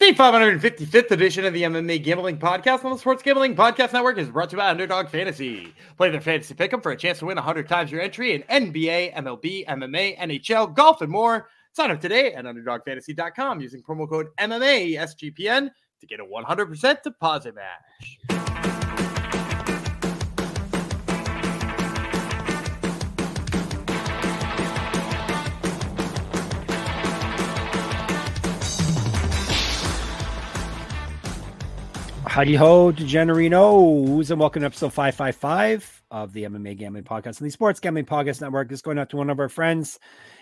The 555th edition of the MMA Gambling Podcast on the Sports Gambling Podcast Network is brought to you by Underdog Fantasy. Play their fantasy pick'em for a chance to win 100 times your entry in NBA, MLB, MMA, NHL, golf, and more. Sign up today at UnderdogFantasy.com using promo code MMASGPN to get a 100% deposit match. Howdy ho, DeGenerinos, and welcome to episode 555 of the MMA Gambling Podcast and the Sports Gambling Podcast Network. This is going out to one of our friends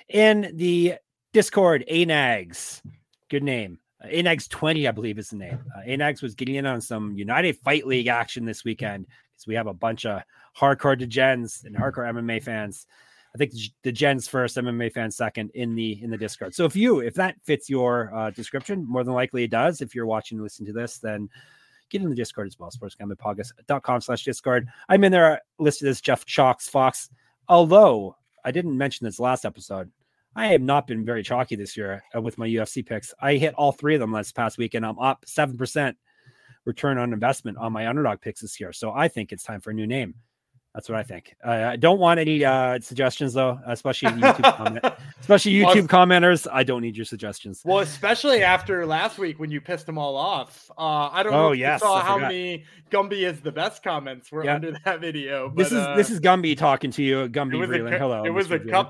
in the Discord, Anags. Good name. Anags 20, I believe is the name. Anags was getting in on some United Fight League action this weekend because we have a bunch of hardcore DeGens and hardcore MMA fans. I think the Gens first, MMA fans second in the Discord. So if that fits your description, more than likely it does. If you're watching and listening to this, then get in the Discord as well, sportsgamblingpodcast.com/Discord. I'm in there listed as Jeff Chalks Fox. Although I didn't mention this last episode, I have not been very chalky this year with my UFC picks. I hit all three of them last past week, and I'm up 7% return on investment on my underdog picks this year. So I think it's time for a new name. That's what I think. I don't want any suggestions, though, especially YouTube commenters. I don't need your suggestions. Well, especially after last week when you pissed them all off. I don't know if you saw how many Gumby is the best comments were under that video. But, this is Gumby talking to you. Gumby Vreeland. Hello. It was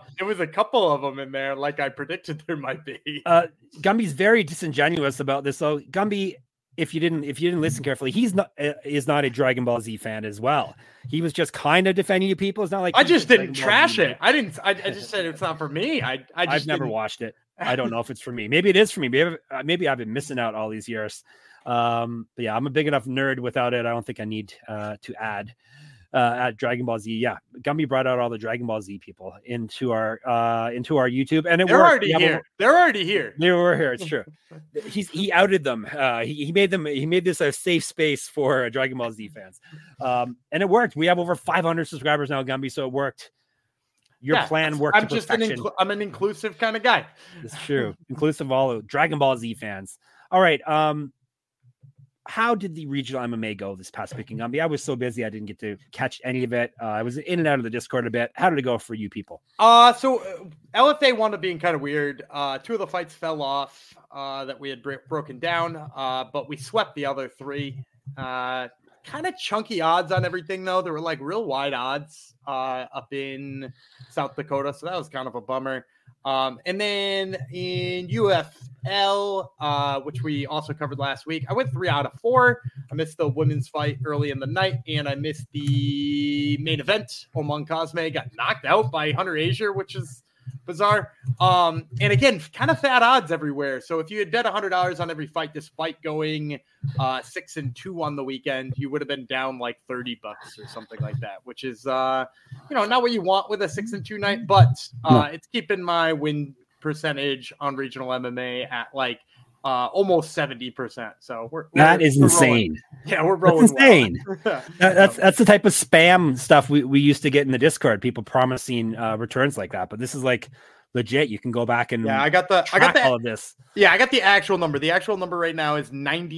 a couple of them in there, like I predicted there might be. Gumby's very disingenuous about this, though. Gumby, if you didn't listen carefully, is not a Dragon Ball Z fan as well. He was just kind of defending you people. It's not like I just didn't trash it. I just said it's not for me. I've never watched it. I don't know if it's for me. Maybe it is for me. Maybe I've been missing out all these years. But yeah, I'm a big enough nerd without it. I don't think I need to add at Dragon Ball Z. Yeah, Gumby brought out all the Dragon Ball Z people into our YouTube, and they're already here. They're already here. They were here. It's true. He outed them. He made this a safe space for Dragon Ball Z fans, and it worked. We have over 500 subscribers now, Gumby, so it worked. Your plan worked. I'm an inclusive kind of guy. It's true. Inclusive of all Dragon Ball Z fans. All right. How did the regional MMA go this past weekend, Gumby? I was so busy I didn't get to catch any of it. I was in and out of the Discord a bit. How did it go for you people? So LFA wound up being kind of weird. Two of the fights fell off that we had broken down, but we swept the other three. Kind of chunky odds on everything, though. There were like real wide odds up in South Dakota, so that was kind of a bummer. And then in UFL, which we also covered last week, I went 3 out of 4. I missed the women's fight early in the night, and I missed the main event. Omon Cosme got knocked out by Hunter Azure, which is bizarre. And again, kind of fat odds everywhere. So if you had bet $100 on every fight, despite going 6-2 on the weekend, you would have been down like $30 or something like that, which is, not what you want with a 6-2 night, but it's keeping my win percentage on regional MMA at like almost 70%. So we're insane. Yeah, we're rolling. That's insane. Well. that's the type of spam stuff we used to get in the Discord. People promising returns like that, but this is like legit. You can go back and I got all of this. Yeah, I got the actual number. The actual number right now is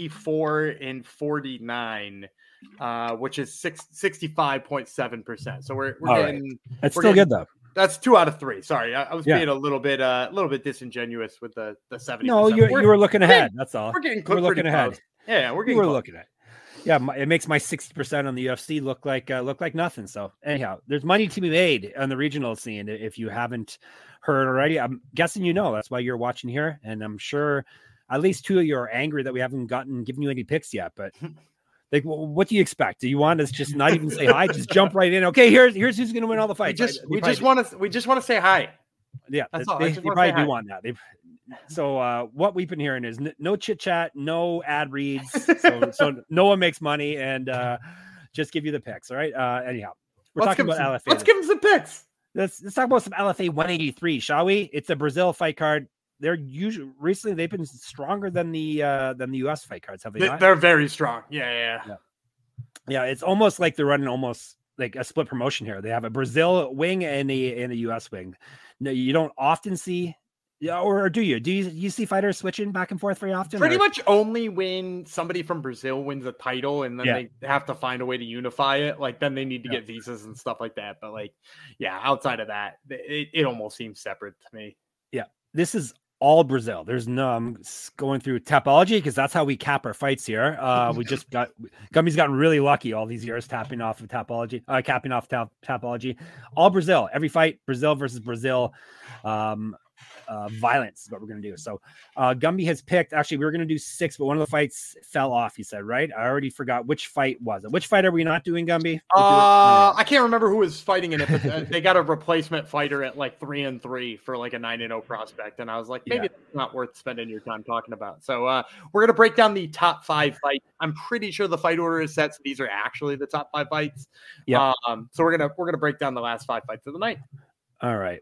94-49, which is 65.7%. So we're getting. That's still good though. That's 2 out of 3. Sorry, I was being a little bit disingenuous with the 70. No, you were looking ahead. That's all. We're getting looking ahead. Yeah, we're looking at. Yeah, it makes my 60% on the UFC look like nothing. So anyhow, there's money to be made on the regional scene. If you haven't heard already, I'm guessing that's why you're watching here, and I'm sure at least 2 of you are angry that we haven't given you any picks yet, but. Like, what do you expect? Do you want us just not even say hi? Just jump right in. Okay, here's who's going to win all the fights. We just want to say hi. Yeah, that's all. They probably do want that. So what we've been hearing is no chit chat, no ad reads, so no one makes money, and just give you the picks. All right. Anyhow, we're talking about LFA. Let's give them some picks. Let's talk about some LFA 183, shall we? It's a Brazil fight card. They're recently they've been stronger than the US fight cards, have they not? They're very strong. Yeah. It's almost like they're running almost like a split promotion here. They have a Brazil wing and a US wing. No, you don't often see Yeah, or do you see fighters switching back and forth very often? Pretty much only when somebody from Brazil wins a title and then Yeah. they have to find a way to unify it. Like then they need to get visas and stuff like that. But like, yeah, outside of that, it almost seems separate to me. Yeah, this is all Brazil. There's no I'm going through Tapology because that's how we cap our fights here. We just got Gumby's gotten really lucky all these years tapping off of Tapology, capping off Tapology. All Brazil, every fight, Brazil versus Brazil. Violence is what we're going to do. So Gumby has picked, actually we were going to do 6, but one of the fights fell off, he said, right? I already forgot which fight was it. Which fight are we not doing, Gumby? I can't remember who was fighting in it, but they got a replacement fighter at like 3-3 for like a 9-0 prospect. And I was like, maybe it's not worth spending your time talking about. So we're going to break down the top 5 fights. I'm pretty sure the fight order is set, so these are actually the top 5 fights. Yeah. So we're gonna break down the last 5 fights of the night. All right.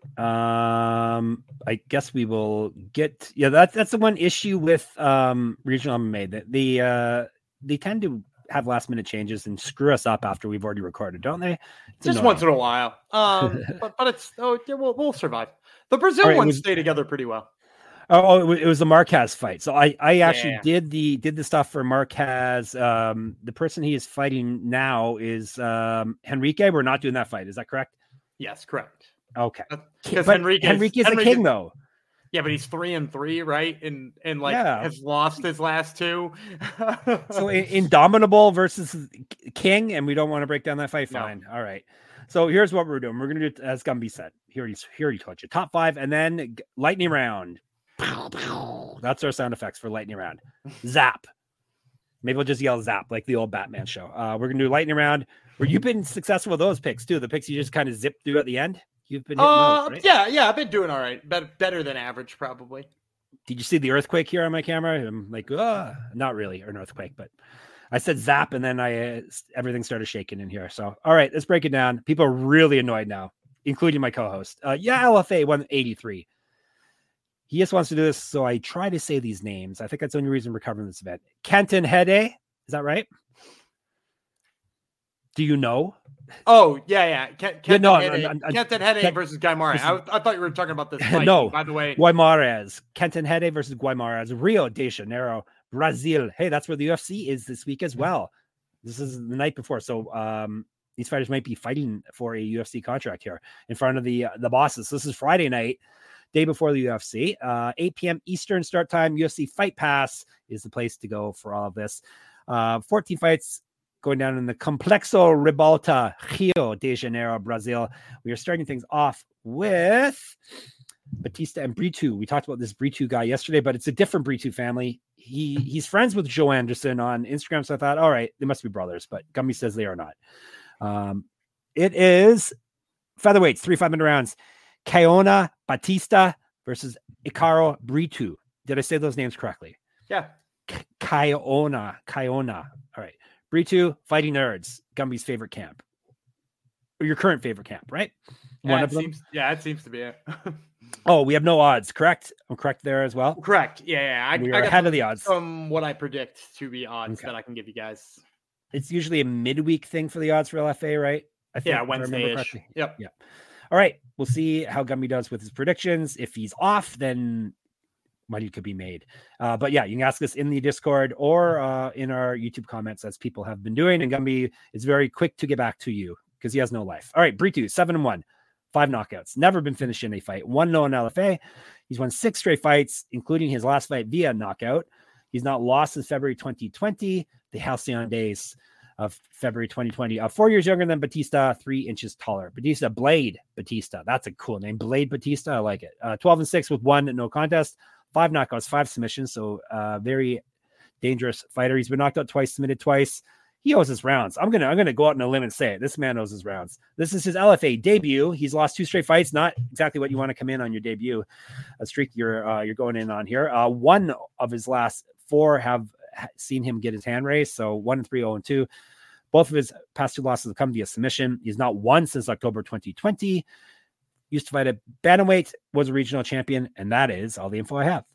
I guess we will get. Yeah, that's the one issue with regional MMA that they tend to have last minute changes and screw us up after we've already recorded, don't they? It's just annoying. once in a while. But it's we'll survive. The Brazil ones stay together pretty well. Oh, it was the Marquez fight. So I actually did the stuff for Marquez. The person he is fighting now is Henrique. We're not doing that fight. Is that correct? Yes, correct. Okay, because Henrique's a king though. Yeah, but he's 3-3, right? And has lost his last 2. So Indomitable versus King, and we don't want to break down that fight. Fine. No. All right. So here's what we're doing. We're gonna do, as Gumby said. He already told you. Top 5, and then lightning round. That's our sound effects for lightning round. Zap. Maybe we'll just yell zap like the old Batman show. We're gonna do lightning round. Where you've been successful with those picks too. The picks you just kind of zip through at the end. You've been hitting those, right? Yeah, I've been doing all right. Better than average, probably. Did you see the earthquake here on my camera? I'm like, not really an earthquake, but I said zap, and then everything started shaking in here. So, all right, let's break it down. People are really annoyed now, including my co-host. LFA 183. He just wants to do this, so I try to say these names. I think that's the only reason we're covering this event. Kenton Hede, is that right? Do you know? Oh, yeah. Kenton Hede versus Guimaraes. I thought you were talking about this fight. No, by the way. Guimaraes. Kenton Hede versus Guimaraes. Rio de Janeiro, Brazil. Hey, that's where the UFC is this week as well. This is the night before. So these fighters might be fighting for a UFC contract here in front of the bosses. This is Friday night, day before the UFC. 8 p.m. Eastern start time. UFC Fight Pass is the place to go for all of this. 14 fights going down in the Complexo Ribalta, Rio de Janeiro, Brazil. We are starting things off with Batista and Brito. We talked about this Brito guy yesterday, but it's a different Brito family. He's friends with Joe Anderson on Instagram, so I thought, all right, they must be brothers, but Gumby says they are not. It is featherweights, 3 5-minute rounds. Kayona Batista versus Icaro Brito. Did I say those names correctly? Yeah. Kayona. All right. Brito, Fighting Nerds, Gumby's favorite camp. Or your current favorite camp, right? One of them? It seems to be it. Oh, we have no odds, correct? I'm correct there as well? Correct. Yeah. We are ahead of the odds. From what I predict to be odds that I can give you guys. It's usually a midweek thing for the odds for LFA, right? I think, Wednesday-ish. Yep. Yeah. All right. We'll see how Gumby does with his predictions. If he's off, then money could be made. But yeah, you can ask us in the Discord or in our YouTube comments, as people have been doing. And Gumby is very quick to get back to you because he has no life. All right, Brito, 7-1, 5 knockouts, never been finished in a fight, 1-0 in LFA. He's won 6 straight fights, including his last fight via knockout. He's not lost since February 2020, the Halcyon days of February 2020. 4 years younger than Batista, 3 inches taller. Batista, Blade Batista. That's a cool name. Blade Batista. I like it. 12-6 with 1 no contest. 5 knockouts, 5 submissions. So very dangerous fighter. He's been knocked out twice, submitted twice. He owes his rounds. I'm gonna go out on a limb and say it. This man owes his rounds. This is his LFA debut. He's lost 2 straight fights. Not exactly what you want to come in on your debut. A streak you're going in on here. 1 of his last 4 have seen him get his hand raised. So 1-3, 0-2. Both of his past 2 losses have come via submission. He's not won since October 2020. Used to fight at bantamweight, was a regional champion, and that is all the info I have.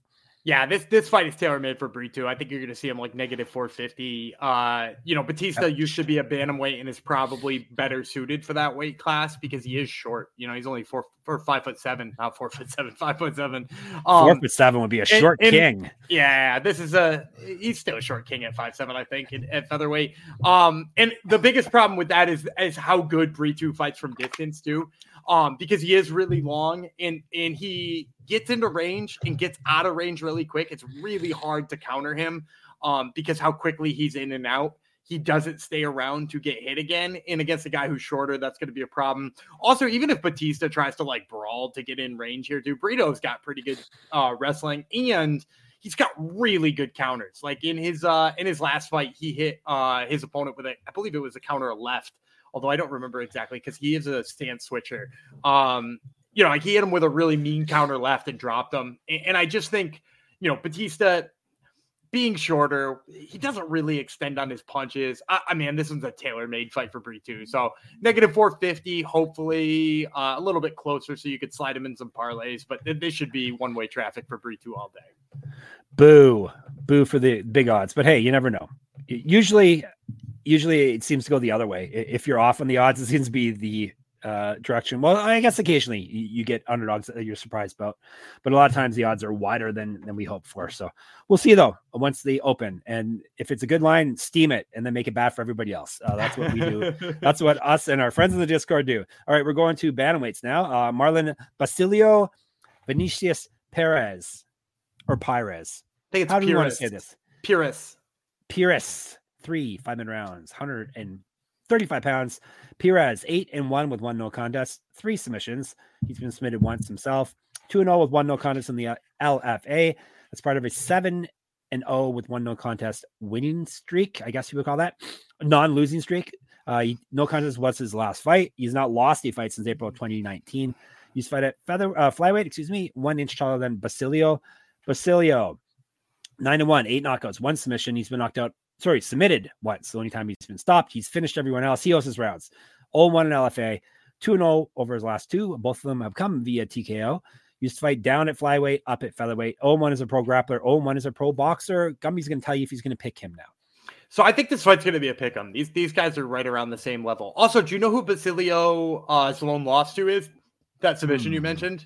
Yeah, this fight is tailor-made for Brito. I think you're going to see him like negative 450. Batista used to be a bantamweight and is probably better suited for that weight class because he is short. He's only 5'7", not 4'7", 5'7". 4'7" would be a short king. Yeah, he's still a short king at 5'7", I think, at featherweight. And the biggest problem with that is how good Brito fights from distance too. Because he is really long and he gets into range and gets out of range really quick. It's really hard to counter him because how quickly he's in and out. He doesn't stay around to get hit again. And against a guy who's shorter, that's going to be a problem. Also, even if Batista tries to like brawl to get in range here too, Brito's got pretty good wrestling and he's got really good counters. Like in his last fight, he hit his opponent with I believe it was a counter left. Although I don't remember exactly because he is a stance switcher. Like he hit him with a really mean counter left and dropped him. And I just think, Batista being shorter, he doesn't really extend on his punches. I mean, this one's a tailor-made fight for Brito. So negative 450, hopefully a little bit closer so you could slide him in some parlays. But this should be one-way traffic for Brito all day. Boo for the big odds. But hey, you never know. Usually it seems to go the other way. If you're off on the odds, it seems to be the direction. Well, I guess occasionally you get underdogs that you're surprised about, but a lot of times the odds are wider than we hope for. So we'll see though, once they open, and if it's a good line, steam it and then make it bad for everybody else. That's what we do. That's what us and our friends in the Discord do. All right, we're going to bantamweights now. Marlon Basilio, Vinicius Perez or Pires. I think it's How do you want to say this? Pires. 3 5-minute rounds, 135 pounds. Perez 8-1 with 1 no contest, 3 submissions. He's been submitted once himself. 2-0 with 1 no contest in the LFA. That's part of a 7-0 with 1 no contest winning streak. I guess you would call that non-losing streak. No contest was his last fight. He's not lost a fight since April 2019. He's fight at flyweight, 1 inch taller than Basilio. Basilio 9-1, 8 knockouts, 1 submission. He's been submitted once. The only time he's been stopped. He's finished everyone else. He owes his rounds. 0-1 in LFA, 2-0 over his last 2. Both of them have come via TKO. Used to fight down at flyweight, up at featherweight. 0-1 is a pro grappler. 0-1 is a pro boxer. Gumby's going to tell you if he's going to pick him now. So I think this fight's going to be a pick 'em. These guys are right around the same level. Also, do you know who Basilio's lone loss to is? That submission you mentioned?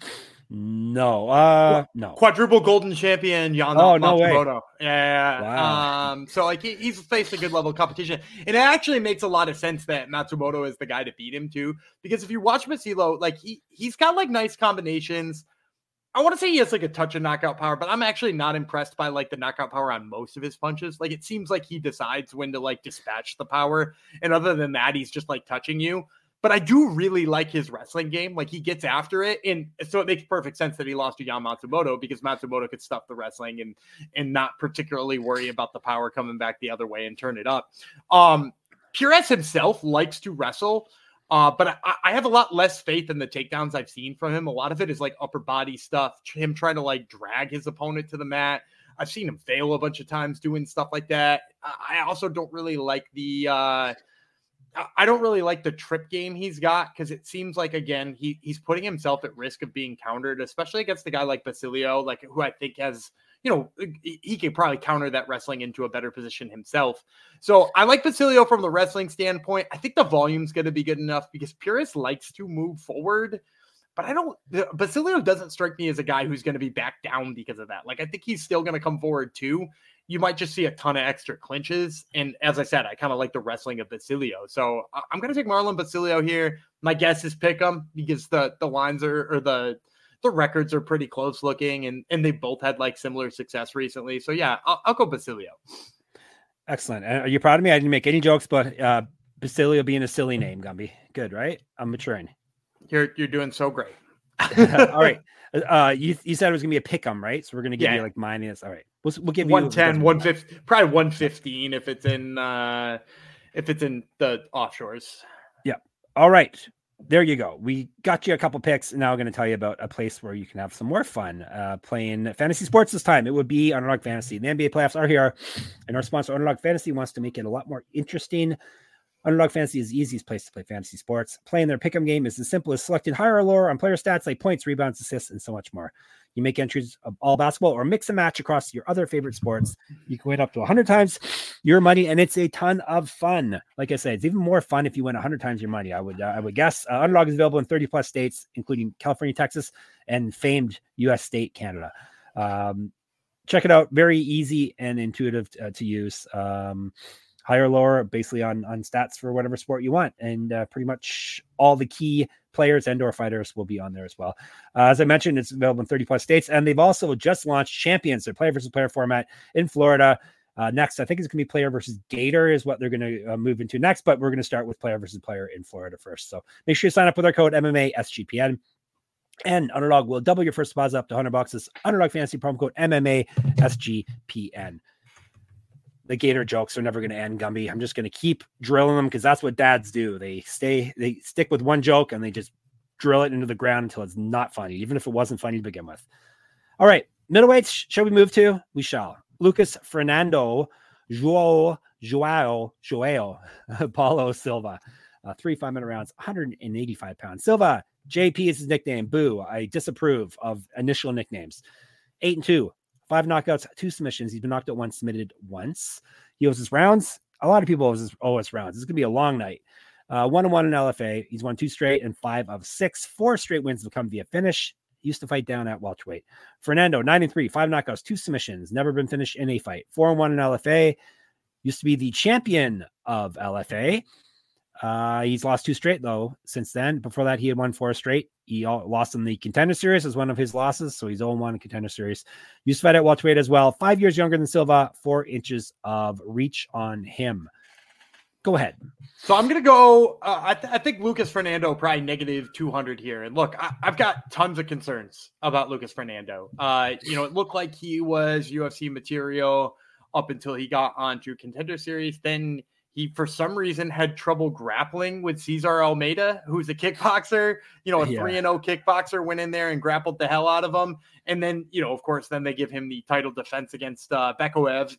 No. Quadruple golden champion Jan Matsumoto. Yeah. Wow. So like he's faced a good level of competition, and it actually makes a lot of sense that Matsumoto is the guy to beat him too. Because if you watch Basilio, like he's got like nice combinations. I want to say he has like a touch of knockout power, but I'm actually not impressed by like the knockout power on most of his punches. Like it seems like he decides when to like dispatch the power, and other than that, he's just like touching you. But I do really like his wrestling game. Like he gets after it. And so it makes perfect sense that he lost to Jan Matsumoto because Matsumoto could stuff the wrestling and not particularly worry about the power coming back the other way and turn it up. Perez himself likes to wrestle, but I have a lot less faith in the takedowns I've seen from him. A lot of it is like upper body stuff, him trying to like drag his opponent to the mat. I've seen him fail a bunch of times doing stuff like that. I also don't really like the trip game he's got because it seems like, again, he's putting himself at risk of being countered, especially against a guy like Basilio, like who I think has, he could probably counter that wrestling into a better position himself. So I like Basilio from the wrestling standpoint. I think the volume's going to be good enough because Perez likes to move forward, but Basilio doesn't strike me as a guy who's going to be back down because of that. Like, I think he's still going to come forward too. You might just see a ton of extra clinches. And as I said, I kind of like the wrestling of Basilio. So I'm going to take Marlon Basilio here. My guess is pick him because the lines the records are pretty close looking and they both had like similar success recently. So yeah, I'll go Basilio. Excellent. Are you proud of me? I didn't make any jokes, but Basilio being a silly name, Gumby. Good, right? I'm maturing. You're doing so great. All right. You said it was gonna be a pick 'em, right? So we're gonna give you like minus. All right, we'll give you 110, 150, probably 115 if it's in the offshores. Yeah. All right. There you go. We got you a couple picks. And now I'm going to tell you about a place where you can have some more fun playing fantasy sports this time. It would be Underdog Fantasy. The NBA playoffs are here, and our sponsor, Underdog Fantasy, wants to make it a lot more interesting. Underdog Fantasy is the easiest place to play fantasy sports. Playing their pick'em game is as simple as selecting higher or lower on player stats like points, rebounds, assists, and so much more. You make entries of all basketball or mix and match across your other favorite sports. You can win up to 100 times your money, and it's a ton of fun. Like I said, it's even more fun if you win 100 times your money. I would guess. Underdog is available in 30 plus states, including California, Texas, and famed U.S. state Canada. Check it out. Very easy and intuitive to use. Higher or lower, basically on stats for whatever sport you want. And pretty much all the key players and or fighters will be on there as well. As I mentioned, it's available in 30 plus states. And they've also just launched Champions, their player versus player format in Florida. Next, I think it's going to be player versus Gator is what they're going to move into next. But we're going to start with player versus player in Florida first. So make sure you sign up with our code MMASGPN. And Underdog will double your first deposit up to $100. This Underdog Fantasy promo code MMASGPN. The Gator jokes are never going to end, Gumby. I'm just going to keep drilling them because that's what dads do. They stick with one joke and they just drill it into the ground until it's not funny, even if it wasn't funny to begin with. All right, middleweights, shall we move to? We shall. Lucas Fernando, Joao Paulo Silva, 3 5-minute rounds, 185 pounds. Silva, JP is his nickname. Boo. I disapprove of initial nicknames. 8-2. 5 knockouts, 2 submissions. He's been knocked out once, submitted once. He owes his rounds. A lot of people owe his rounds. This is going to be a long night. 1-1 in LFA. He's won 2 straight and 5 of 6. 4 straight wins have come via finish. He used to fight down at welterweight. Fernando, 9-3, 5 knockouts, 2 submissions. Never been finished in a fight. 4-1 in LFA. Used to be the champion of LFA. He's lost 2 straight, though, since then. Before that, he had won 4 straight. He lost in the Contender Series as one of his losses, so he's 0-1 in Contender Series. Used to fight at welterweight as well. 5 years younger than Silva, 4 inches of reach on him. Go ahead. So I'm going to go, I think Lucas Fernando probably negative 200 here. And look, I've got tons of concerns about Lucas Fernando. It looked like he was UFC material up until he got onto Contender Series. Then he, for some reason, had trouble grappling with Cesar Almeida, who's a kickboxer, a 3-0 kickboxer, went in there and grappled the hell out of him. And then, of course, then they give him the title defense against Bekoev.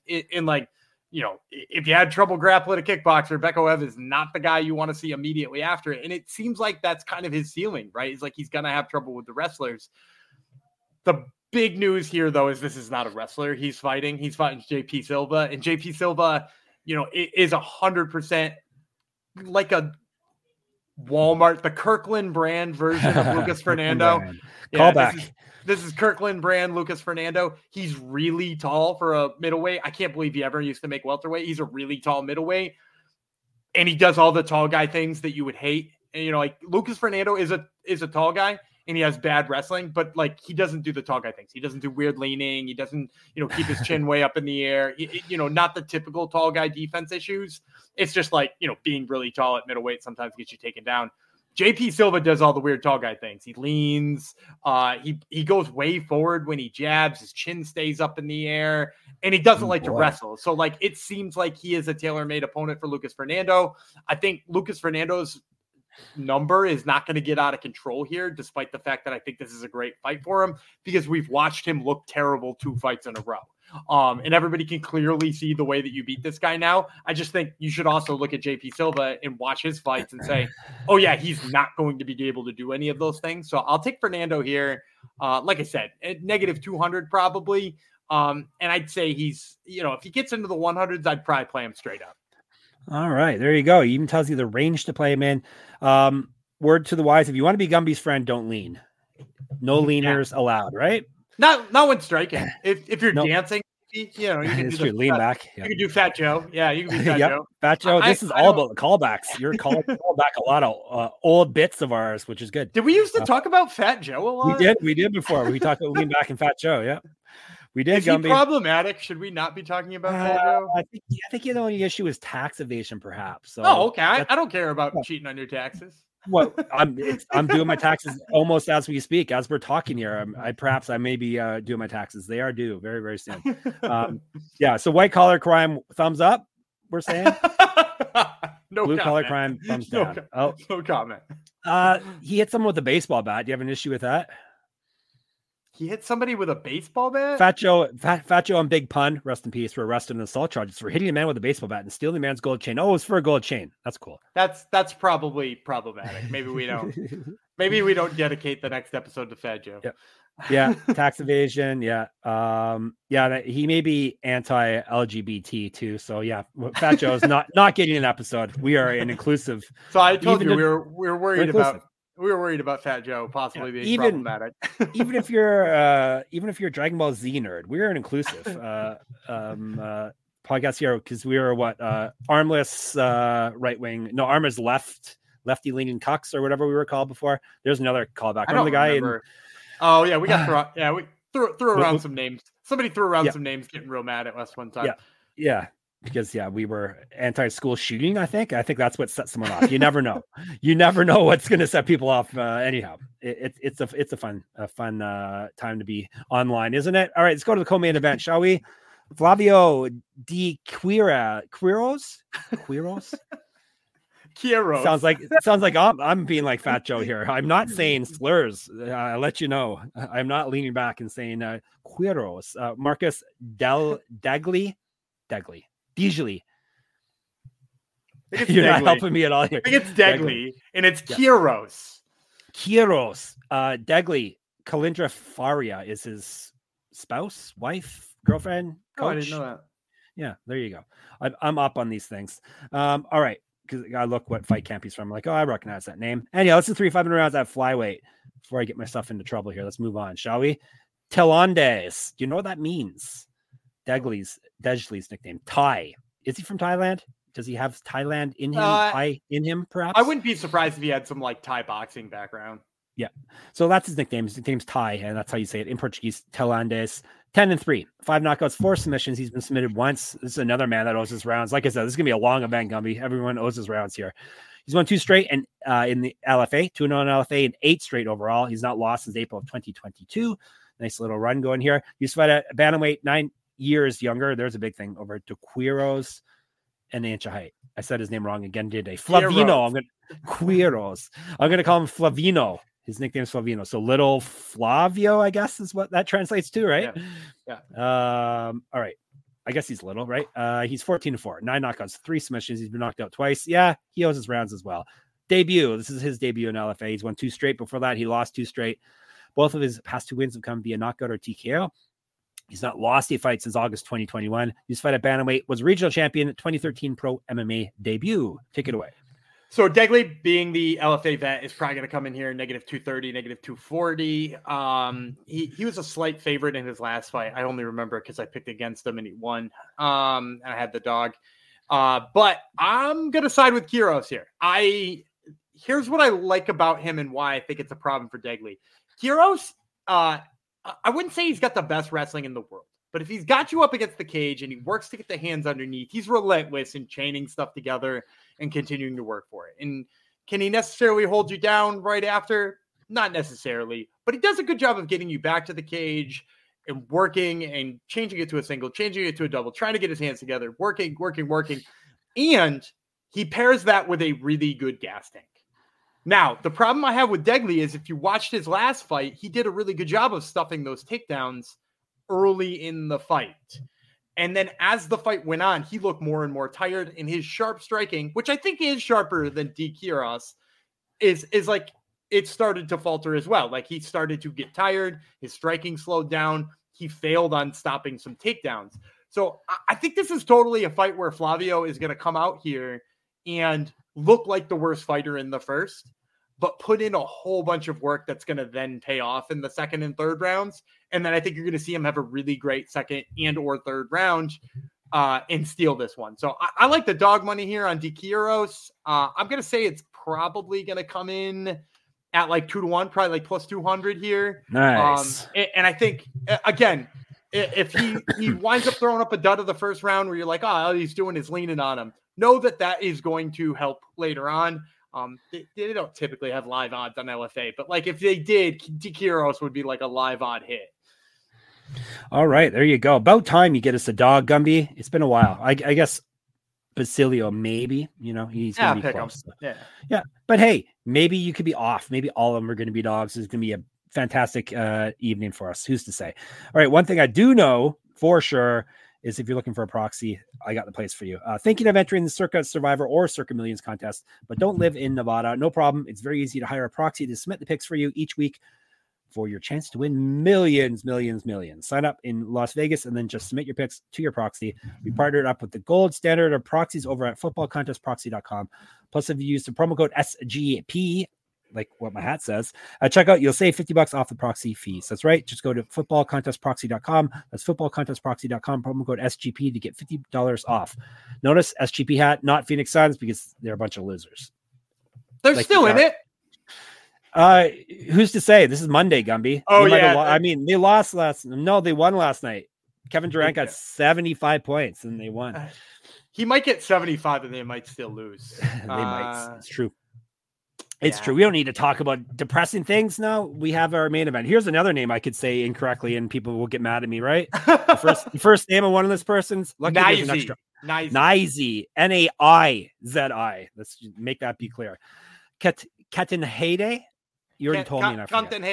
If you had trouble grappling a kickboxer, Bekoev is not the guy you want to see immediately after it. And it seems like that's kind of his ceiling, right? It's like he's going to have trouble with the wrestlers. The big news here, though, is this is not a wrestler he's fighting. He's fighting JP Silva. And JP Silva, it is 100% like a Walmart, the Kirkland brand version of Lucas Fernando. Callback. This is Kirkland brand Lucas Fernando. He's really tall for a middleweight. I can't believe he ever used to make welterweight. He's a really tall middleweight. And he does all the tall guy things that you would hate. And, like Lucas Fernando is a tall guy. And he has bad wrestling, but like he doesn't do the tall guy things. He doesn't do weird leaning. He doesn't, keep his chin way up in the air. Not the typical tall guy defense issues. It's just like, being really tall at middleweight sometimes gets you taken down. JP Silva does all the weird tall guy things. He leans. He goes way forward when he jabs. His chin stays up in the air, and he doesn't like to wrestle. So like it seems like he is a tailor-made opponent for Lucas Fernando. I think Lucas Fernando's number is not going to get out of control here, despite the fact that I think this is a great fight for him, because we've watched him look terrible 2 fights in a row. And everybody can clearly see the way that you beat this guy now. I just think you should also look at JP Silva and watch his fights and say, oh yeah, he's not going to be able to do any of those things. So I'll take Fernando here. Like I said, at negative 200 probably. And I'd say he's, if he gets into the 100s, I'd probably play him straight up. All right, there you go. He even tells you the range to play him in. Word to the wise: if you want to be Gumby's friend, don't lean. No leaners allowed, right? Not when striking. If you're dancing, you can do lean back. You can do Fat Joe. Yeah, you can be Fat Joe. Fat Joe. This is all about the callbacks. You're calling back a lot of old bits of ours, which is good. Did we used to talk about Fat Joe a lot? We did before. We talked about lean back and Fat Joe. Yeah. We did. Is he problematic? Should we not be talking about Fat Joe? I think the only issue is tax evasion, perhaps. So okay. I don't care about cheating on your taxes. Well, I'm doing my taxes almost as we speak, as we're talking here. I may be doing my taxes. They are due very, very soon. So white collar crime, thumbs up. We're saying no blue collar crime, thumbs down. No comment. He hit someone with a baseball bat. Do you have an issue with that? He hit somebody with a baseball bat? Fat Joe and Big Pun, rest in peace, were arrested on assault charges for hitting a man with a baseball bat and stealing the man's gold chain. Oh, it was for a gold chain. That's cool. That's probably problematic. Maybe we don't dedicate the next episode to Fat Joe. Yep. Yeah, tax evasion. Yeah. He may be anti-LGBT too. So yeah, Fat Joe is not getting an episode. We are an inclusive. So I told you we were worried about Fat Joe possibly being problematic. even if you're a Dragon Ball Z nerd, we're an inclusive podcast here because we are armless armless lefty leaning cucks or whatever we were called before. There's another callback. I don't remember. Oh yeah, we got we threw around some names. Somebody threw around some names, getting real mad at us one time. Yeah, because we were anti-school shooting. I think that's what sets someone off. You never know. You never know what's going to set people off. Anyhow, it's a fun time to be online, isn't it? All right, let's go to the co-main event, shall we? Flavio Di Quiros. Quiros. Sounds like I'm being like Fat Joe here. I'm not saying slurs. I'll let you know. I'm not leaning back and saying Quiros. Marcus Degli. You're not helping me at all here. I think it's Degli, and it's Quiros. Degli. Kalindra Faria is his spouse, wife, girlfriend, coach. Oh, I didn't know that. Yeah, there you go. I'm up on these things. All right. Because I look what fight camp he's from. I'm like, oh, I recognize that name. Anyhow, let's do 3 5 rounds at flyweight before I get myself into trouble here. Let's move on, shall we? Telandes. Do you know what that means? Dejli's nickname. Thai. Is he from Thailand? Does he have Thailand in him? Thai in him, perhaps? I wouldn't be surprised if he had some like Thai boxing background. Yeah. So that's his nickname. His nickname's Thai, and that's how you say it in Portuguese. Telandes. 10-3, 5 knockouts, 4 submissions. He's been submitted once. This is another man that owes his rounds. Like I said, this is gonna be a long event, Gumby. Everyone owes his rounds here. He's won 2 straight and in the LFA, 2-0 in LFA, and 8 straight overall. He's not lost since April of 2022. Nice little run going here. He used to fight at bantamweight, 9 years younger. There's a big thing over to Quiros and an inch of height. I said his name wrong again today. Flavino. Quiros. I'm gonna call him Flavino. His nickname is Flavino. So little Flavio, I guess, is what that translates to, right? Yeah. All right. I guess he's little, right? He's 14-4, 9 knockouts, 3 submissions. He's been knocked out twice. Yeah, he owes his rounds as well. Debut. This is his debut in LFA. He's won 2 straight. Before that, he lost 2 straight. Both of his past 2 wins have come via knockout or TKO. He's not lost a fight since August 2021. He's fight at bantamweight, was regional champion, 2013 pro MMA debut. Take it away. So Degli, being the LFA vet, is probably going to come in here -230, -240. He was a slight favorite in his last fight. I only remember because I picked against him and he won. I had the dog. But I'm going to side with Quiros here. Here's what I like about him and why I think it's a problem for Degli. Quiros, I wouldn't say he's got the best wrestling in the world. But if he's got you up against the cage and he works to get the hands underneath, he's relentless in chaining stuff together and continuing to work for it. And can he necessarily hold you down right after? Not necessarily, but he does a good job of getting you back to the cage and working and changing it to a single, changing it to a double, trying to get his hands together, working. And he pairs that with a really good gas tank. Now, the problem I have with Degli is if you watched his last fight, he did a really good job of stuffing those takedowns early in the fight. And then as the fight went on, he looked more and more tired, and his sharp striking, which I think is sharper than D. Quiros, is like it started to falter as well. Like he started to get tired. His striking slowed down. He failed on stopping some takedowns. So I think this is totally a fight where Flavio is going to come out here and look like the worst fighter in the first, but put in a whole bunch of work that's going to then pay off in the second and third rounds. And then I think you're going to see him have a really great second and or third round and steal this one. So I like the dog money here on D. Quiros. I'm going to say it's probably going to come in at like 2-1, probably like plus 200 here. Nice. And I think, again, if he winds up throwing up a dud of the first round where you're like, oh, all he's doing is leaning on him, know that is going to help later on. They don't typically have live odds on LFA, but like if they did, D. Quiros would be like a live odd hit. All right, there you go. About time you get us a dog, Gumby. It's been a while. I guess Basilio, maybe, he's going to be close. Yeah. But hey, maybe you could be off. Maybe all of them are going to be dogs. It's going to be a fantastic evening for us. Who's to say? All right. One thing I do know for sure is if you're looking for a proxy, I got the place for you. Thinking of entering the Circa Survivor or Circa Millions contest, but don't live in Nevada. No problem. It's very easy to hire a proxy to submit the picks for you each week for your chance to win millions. Sign up in Las Vegas and then just submit your picks to your proxy. We partnered up with the gold standard of proxies over at footballcontestproxy.com. Plus, if you use the promo code SGP, like what my hat says, at checkout, you'll save $50 off the proxy fees. That's right. Just go to footballcontestproxy.com. That's footballcontestproxy.com, promo code SGP to get $50 off. Notice SGP hat, not Phoenix Suns, because they're a bunch of losers. They're like still in it. Who's to say? This is Monday, Gumby. Oh, yeah. I mean, they lost they won last night. Kevin Durant got 75 points and they won. He might get 75 and they might still lose. They might. It's true. It's true. We don't need to talk about depressing things now. We have our main event. Here's another name I could say incorrectly and people will get mad at me, right? the first name of one of this person's. Naizi. Naizi. Let's make that be clear. Catanhede. You already told me.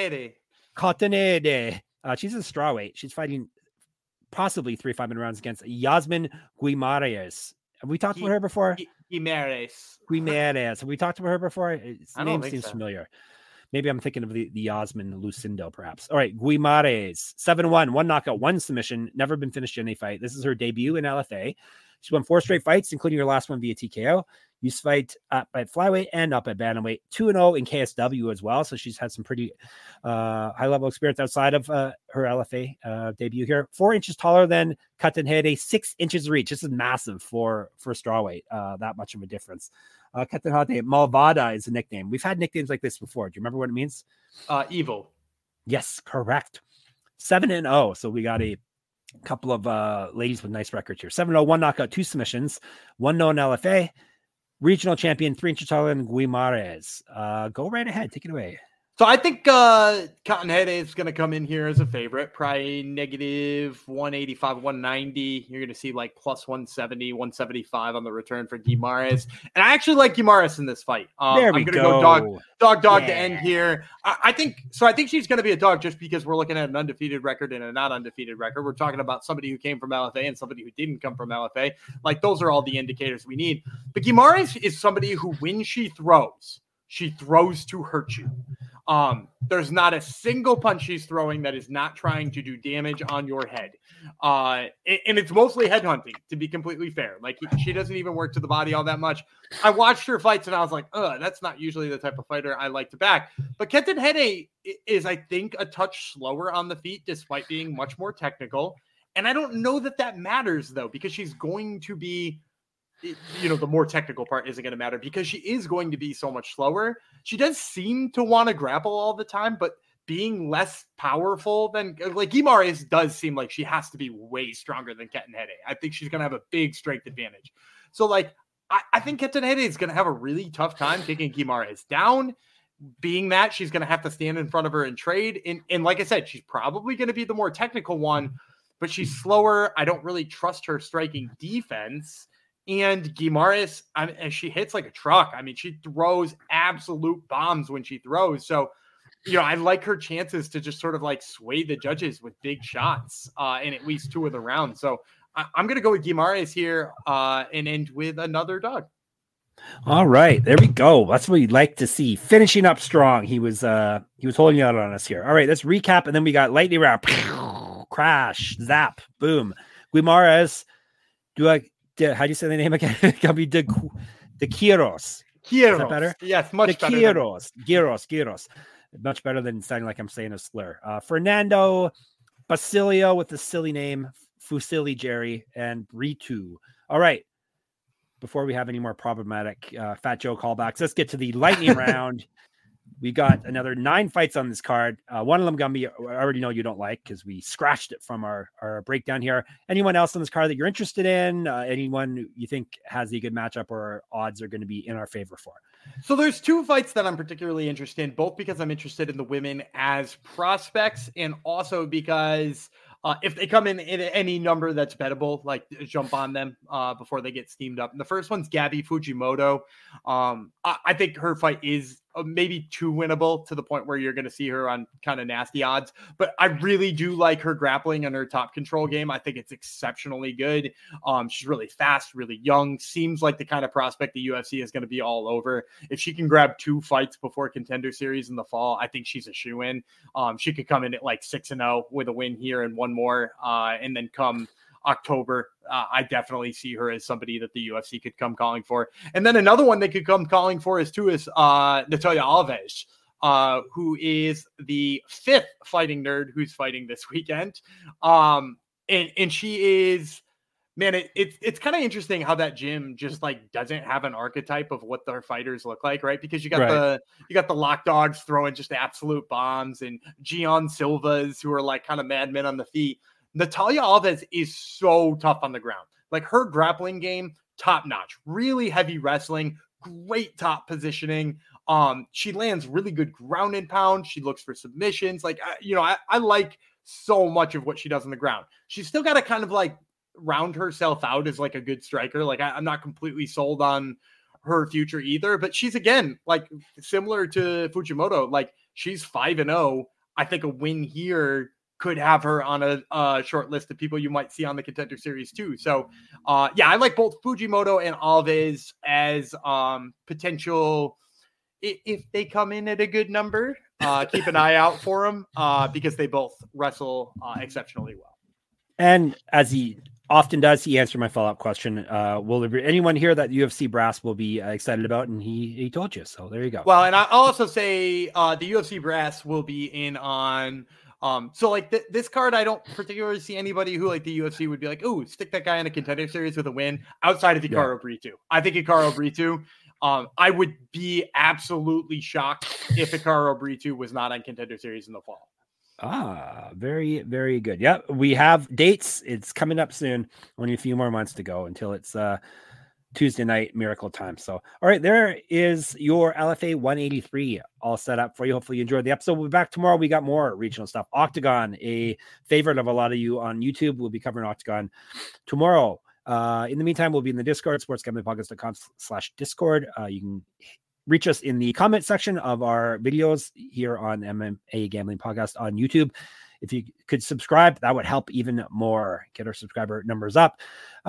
Catanhede. She's a strawweight. She's fighting possibly 3 5-minute rounds against Yasmin Guimarães. Have we talked about her before? Guimarães. Have we talked about her before? Its name seems familiar. Maybe I'm thinking of the Yasmin Lucindo, perhaps. All right, Guimarães, 7-1, 1 knockout, 1 submission, never been finished in any fight. This is her debut in LFA. She won 4 straight fights, including her last one via TKO. Used to fight up at flyweight and up at bantamweight, 2-0 in KSW as well. So she's had some pretty high-level experience outside of her LFA debut here. 4 inches taller than Catanhede, 6 inches reach. This is massive for strawweight. That much of a difference. Catanhede Malvada is a nickname. We've had nicknames like this before. Do you remember what it means? Evil. Yes, correct. 7-0. So we got a couple of ladies with nice records here. 7-0, 1 knockout, 2 submissions, 1-0 in LFA. Regional champion, 3 inches taller than Guimarães. Go right ahead. Take it away. So I think Catanhede is going to come in here as a favorite, probably negative 185, 190. You're going to see like plus 170, 175 on the return for Guimarães. And I actually like Guimarães in this fight. There we I'm going to go. Go dog to end here. I think she's going to be a dog just because we're looking at an undefeated record and a not undefeated record. We're talking about somebody who came from LFA and somebody who didn't come from LFA. Like those are all the indicators we need. But Guimarães is somebody who, when she throws to hurt you. There's not a single punch she's throwing that is not trying to do damage on your head. And it's mostly head hunting, to be completely fair. Like she doesn't even work to the body all that much. I watched her fights and I was like, that's not usually the type of fighter I like to back. But Catanhede is, I think, a touch slower on the feet, despite being much more technical. And I don't know that matters, though, because she's going to be, the more technical part isn't going to matter because she is going to be so much slower. She does seem to want to grapple all the time, but being less powerful than like Guimarães does seem like she has to be way stronger than Catanhede. I think she's going to have a big strength advantage. So like, I think Catanhede is going to have a really tough time taking Guimarães down. Being that she's going to have to stand in front of her and trade. And like I said, she's probably going to be the more technical one, but she's slower. I don't really trust her striking defense. And Guimarães, she hits like a truck. I mean, she throws absolute bombs when she throws. So, I like her chances to just sort of like sway the judges with big shots in at least 2 of the rounds. So I'm going to go with Guimarães here and end with another dog. All right, there we go. That's what we'd like to see. Finishing up strong. He was holding out on us here. All right, let's recap. And then we got lightning round. Crash, zap, boom. Guimarães, how do you say the name again? De Quiros. Is that better? Yes, much better. Quiros. Much better than sounding like I'm saying a slur. Fernando Basilio with the silly name, Fusili Jerry, and Ritu. All right. Before we have any more problematic Fat Joe callbacks, let's get to the lightning round. We got another 9 fights on this card. One of them, Gumby, I already know you don't like because we scratched it from our breakdown here. Anyone else on this card that you're interested in? Anyone you think has a good matchup or odds are going to be in our favor for? So there's 2 fights that I'm particularly interested in, both because I'm interested in the women as prospects and also because if they come in any number that's bettable, like jump on them before they get steamed up. And the first one's Gabby Fujimoto. I think her fight is maybe too winnable to the point where you're going to see her on kind of nasty odds. But I really do like her grappling and her top control game. I think it's exceptionally good. She's really fast, really young, seems like the kind of prospect the UFC is going to be all over. If she can grab 2 fights before Contender Series in the fall, I think she's a shoe-in. She could come in at like 6-0 with a win here and one more, and then come October, I definitely see her as somebody that the UFC could come calling for. And then another one they could come calling for is Natalia Alves, who is the 5th fighting nerd who's fighting this weekend. And she is, man, it's kind of interesting how that gym just like doesn't have an archetype of what their fighters look like, right? Because you got the lock dogs throwing just absolute bombs, and Gian Silvas who are like kind of madmen on the feet. Natalia Alves is so tough on the ground. Like her grappling game, top notch, really heavy wrestling, great top positioning. She lands really good ground and pound. She looks for submissions. Like, I like so much of what she does on the ground. She's still got to kind of like round herself out as like a good striker. Like I'm not completely sold on her future either, but she's again, like similar to Fujimoto, like she's 5-0. I think a win here could have her on a short list of people you might see on the Contender Series too. So, I like both Fujimoto and Alves as potential. If they come in at a good number, keep an eye out for them because they both wrestle exceptionally well. And as he often does, he answered my follow-up question. Will there be anyone here that UFC brass will be excited about? And he told you. So there you go. Well, and I'll also say the UFC brass will be in on so like this card, I don't particularly see anybody who like the UFC would be like, oh, stick that guy in a Contender Series with a win outside of Hikaru Brito. I think Hikaru Brito, I would be absolutely shocked if Hikaru Brito was not on Contender Series in the fall. Very, very good. Yeah, we have dates. It's coming up soon. Only a few more months to go until it's Tuesday night miracle time. So, all right, there is your LFA 183 all set up for you. Hopefully you enjoyed the episode. We'll be back tomorrow. We got more regional stuff. Octagon, a favorite of a lot of you on YouTube. We'll be covering Octagon tomorrow. In the meantime, we'll be in the Discord, sportsgamblingpodcast.com/Discord. You can reach us in the comment section of our videos here on MMA Gambling Podcast on YouTube. If you could subscribe, that would help even more. Get our subscriber numbers up.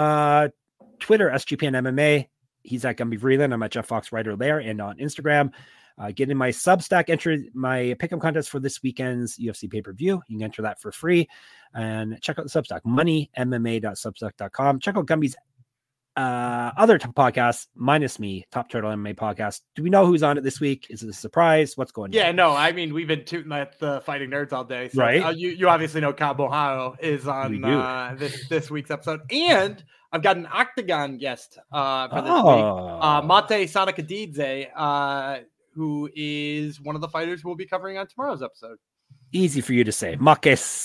Twitter, SGPN MMA. He's at Gumby Vreeland. I'm at Jeff Fox Writer there and on Instagram. Get in my Substack, enter my pick'em contest for this weekend's UFC pay-per-view. You can enter that for free and check out the Substack, moneymma.substack.com. Check out Gumby's other podcasts minus me, Top Turtle MMA podcast. Do we know who's on it this week? Is it a surprise? What's going on? Yeah, no, I mean, we've been tooting at the Fighting Nerds all day. So, right. You obviously know Cabo Hao is on this week's episode. And I've got an Octagon guest for this week. Mate Sadakadidze, who is one of the fighters we'll be covering on tomorrow's episode. Easy for you to say. Mate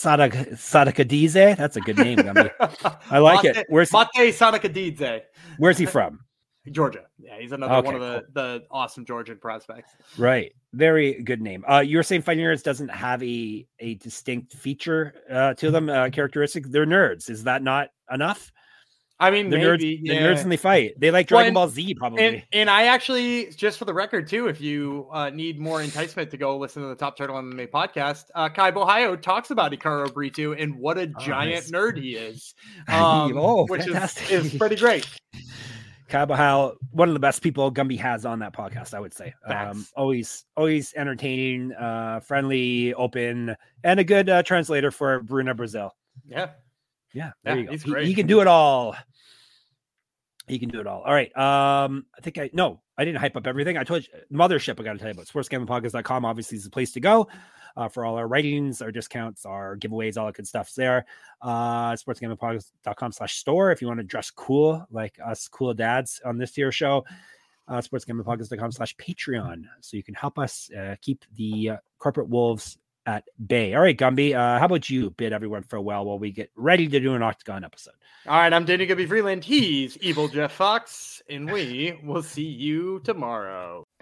Sadakadidze. That's a good name. I like it. Where's Mate Sadakadidze? Where's he from? Georgia. Yeah, he's another one of the awesome Georgian prospects. Right. Very good name. You're saying Fighting Nerds doesn't have a distinct feature to them, characteristic. They're nerds. Is that not enough? I mean, they're maybe nerds, they're nerds and they fight. They like Dragon Ball Z, probably. And I actually, just for the record, too, if you need more enticement to go listen to the Top Turtle MMA podcast, Kai Bohio talks about Hikaru Brito and what a giant nerd he is, which is pretty great. Kai Bohio, one of the best people Gumby has on that podcast, I would say. Always entertaining, friendly, open, and a good translator for Bruna Brazil. Yeah, there you go. He's great. He can do it all. He can do it all. All right. I didn't hype up everything. I told you, Mothership, I got to tell you about. sportsgamblingpodcast.com obviously is the place to go for all our writings, our discounts, our giveaways, all that good stuff's there. sportsgamblingpodcast.com/store if you want to dress cool, like us cool dads on this tier show. sportsgamblingpodcast.com/Patreon so you can help us keep the corporate wolves at bay. All right, Gumby, how about you bid everyone farewell while we get ready to do an Octagon episode? All right, I'm Danny Gumby Vreeland. He's Evil Jeff Fox, and we will see you tomorrow.